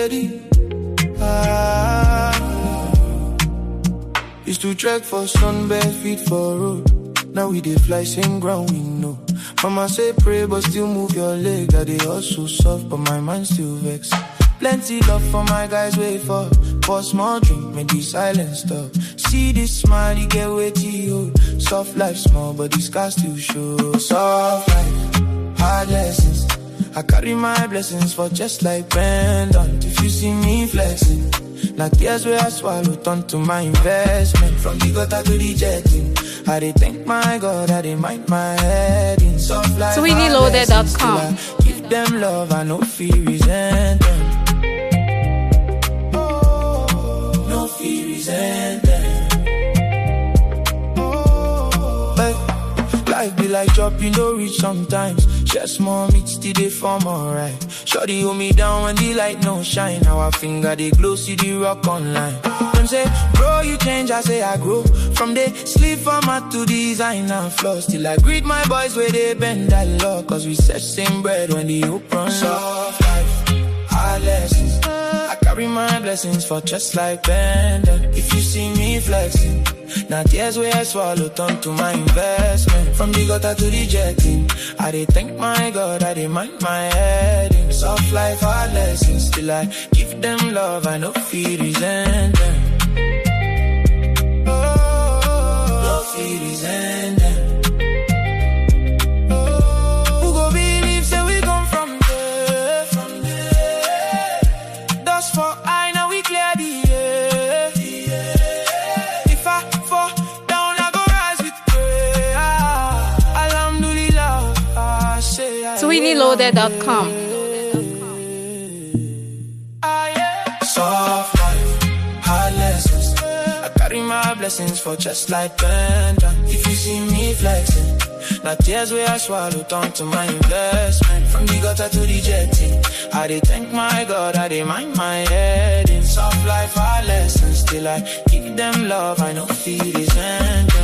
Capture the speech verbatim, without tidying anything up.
steady. Ah, used to trek for sun, bare feet for road. Now we dey fly same ground we know. Mama say pray but still move your leg. That they also soft but my mind still vex. Plenty love for my guys wait for. For small drink make the silence stop. See this smile you get wetty hold. Soft life small but the scars still show. Soft life, hard lessons. I carry my blessings for just like pendant. If you see me flexing, now tears where I swallow turn to my investment. From the gutter to the jetting, I dey thank my God, I dey mind my head in soft life. Sweeney Loaded dot com. Give them love, I no feel resent them. Oh, no feel resent them. Oh, hey, life be like dropping no reach sometimes. Share small meat still dey form alright. Shorty hold me down when the light no shine. Now our finger they glow, see the rock online. Them say, bro, you change, I say I grow. From the sleep format to design and flows. Till I greet my boys where they bend that law. Cause we set same bread when the open. Soft life, hard lessons. I carry my blessings for just like Bender. If you see me flexing, now tears where I swallow turn to my investment. From the gutter to the jetting, I dey thank my God, I dey mind my head in soft life, hard lessons. Still I give them love, I no feel resent them. Oh, no feel resent them. Oh, who go believe say we come from there, from there. Dust for I, now we clear the air. The air. If I fall down, I go rise with prayer. Alhamdulillah, I say. Sweeney Loaded dot com. Soft life, hard lessons. I carry my blessings for just like pendant. If you see me flexing, now tears where I swallow turn to my investment. From the gutter to the jetting, I dey thank my God, I dey mind my head in soft life, hard lessons. Still I give them love, I no feel resent them.